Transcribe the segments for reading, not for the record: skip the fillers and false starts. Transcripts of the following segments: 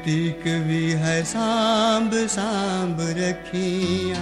तीक भी है सांभ सांभ रखियां।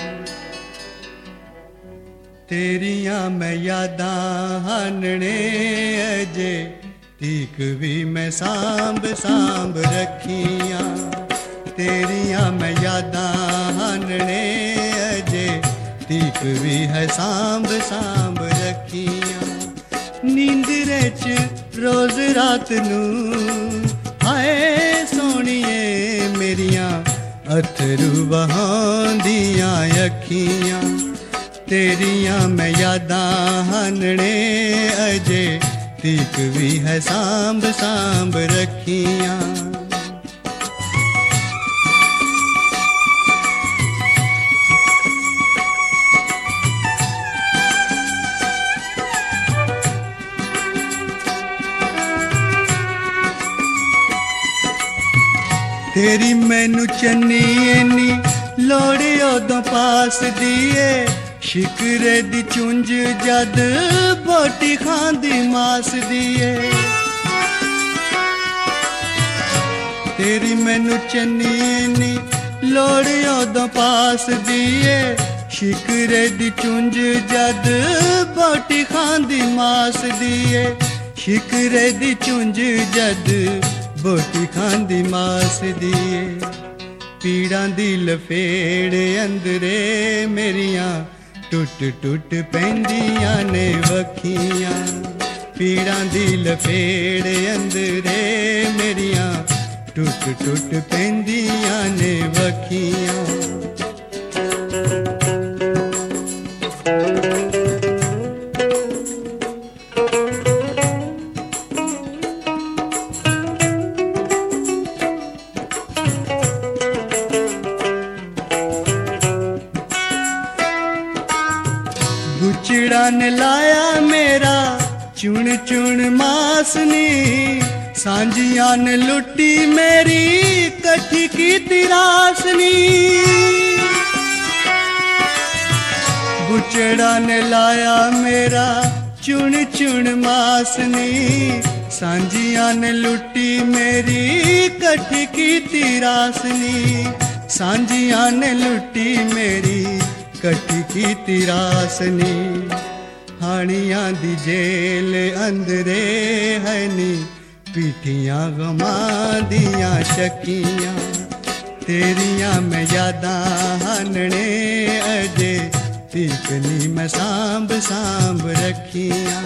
तेरियां मैं यादां हानने अजे तीक भी मैं सांभ सांभ रखियां। तेरियां मैं यादां हानने अजे तीक भी है सांभ सांभ रखियां। नींदरे च रोज रात नू हाय सोनिए मेरियां अथरू बहांदियां अखियां। तेरियां मैं यादां हानने अजे तीक भी है सांभ सांभ रखियां। तेरी मैनू चन्नी एनी लोड़ी उदों पास दिए। शिकरे दी चुंझ जद बोटी खांदी मास दिए। तेरी मैनू चन्नी एनी लोड़ी उदों पास दिए। शिकरे दी चुंझ जद बोटी खांदी मास दिए। शिकरे दी चुंझ जद बोटी खांदी मास दिए। पीड़ां दी लफेड़ अंदरे मेरियां टुट टुट पैंदियां ने वखियां। पीड़ां दी लफेड़ अंदरे मेरियां टुट टुट पैंदियां ने वखियां। गुचड़ा ने लाया मेरा चुन चुन मासनी। सांझियां ने लुटी मेरी कठी की तिरासनी। गुचड़ा ने लाया मेरा चुन चुन मासनी। सांझियां ने लुटी मेरी कठी की तिरासनी। सांझियां ने लुटी मेरी कठी की तिरासनी। हानियां दी जेल अंदरे है नी पीठियां गमां दियां शकियां। तेरियां मैं यादां हानने अजे तीकनी मैं सांभ सांभ रखियां।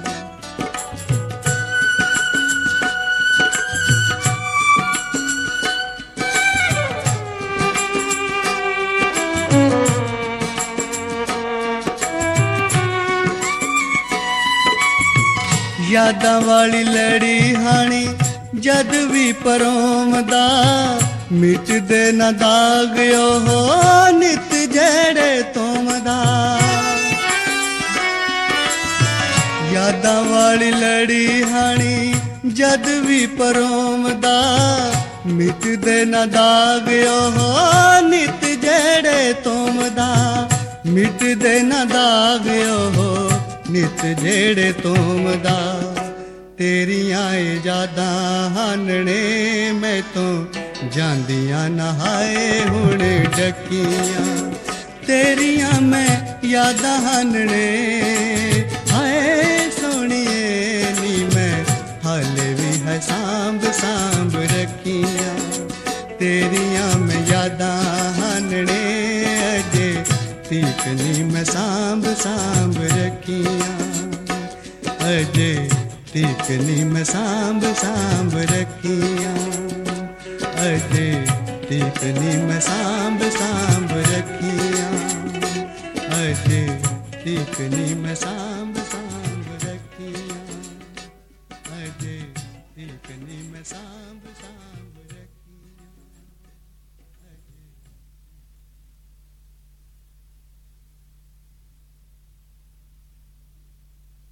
यादां वाली लड़ी हानी जद भी परोमदा। मिट दे ना दाग हो नित जेड़े तोमदा। यादां वाली लड़ी हानी जद भी परोमदा। मिट दे ना दाग हो नित जेड़े तोमदा। मिट दे ना दाग हो नित जेड़े तोमदा। तेरियां यादां हानने मैं तो जांदियां नहाए हुण डकियां। तेरियां मैं यादां हानने हाय सोनिए नी मैं हाले भी है सांभ सांभ रखियां। तेरियां मैं यादां हानने अजे तीकनी मैं सांभ सांभ रखियां। अजे तीकनी मैं सांभ सांभ रखियां। अजे तीकनी मैं सांभ सांभ रखियां। अजे तीकनी मैं सांभ